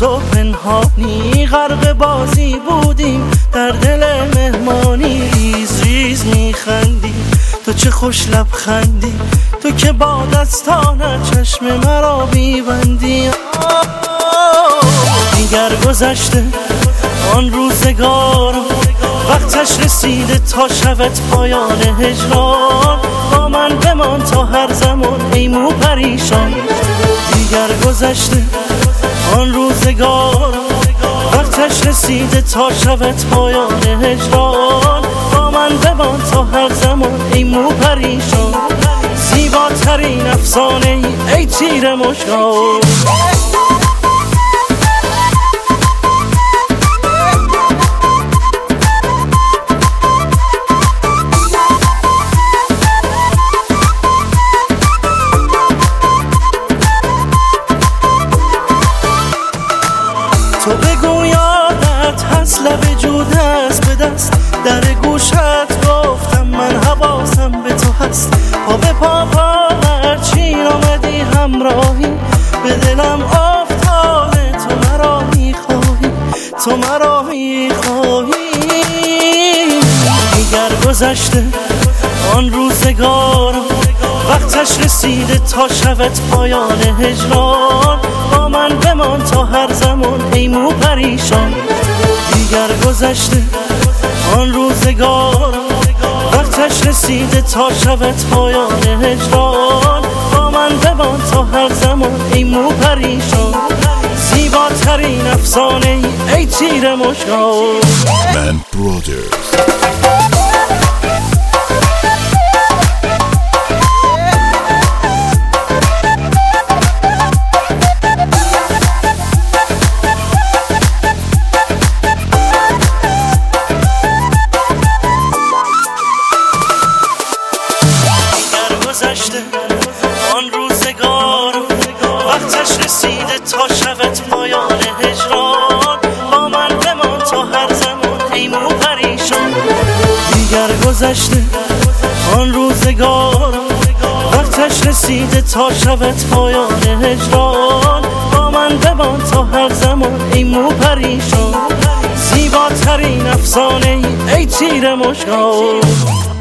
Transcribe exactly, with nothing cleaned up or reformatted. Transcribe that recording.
تو پنهانی غرق بازی بودیم، در دل مهمانی ریز ریز میخندی. تو چه خوش لبخندی، تو که با دستانت چشم مرا میبندی. دیگر گذشته آن روزگار، وقتش رسیده تا شود پایان هجران. با من بمان تا هر زمان ای مو پریشان. دیگر گذشته آن روزگار، وقتش رسیده تا شود پایان هجران. با من بمان تا هر زمان ای مو پریشان. زیباترین افسانه ای, ای تیر مشکان. تو بگو یادت هست لب جود هست به دست، در گوشت گفتم من حواسم به تو هست. پا به پا پا هرچی آمدی همراهی، به دلم افتاده تو مرا میخواهی، تو مرا میخواهی. دیگر گذشته آن روزگار، وقتش رسیده تا شود پایان هجران. با من بمان تا هر زمان ای مو پریشان. دیگر گذشته آن روزگار، وقتش رسیده تا شود پایان هجران. با من بمان تا هر زمان ای مو پریشان. زیباترین افسانه ای, ای تیر مشکان. من برادرز. آن روزگار، وقتش رسیده تا شود پایان هجران. با من بمان تا هر زمان ای مو پریشان. دیگر گذشته آن روزگار، وقتش رسیده تا شود پایان هجران. با من بمان تا هر زمان ای مو پریشان. زیباترین افسانه ای, ای تیر مشکان.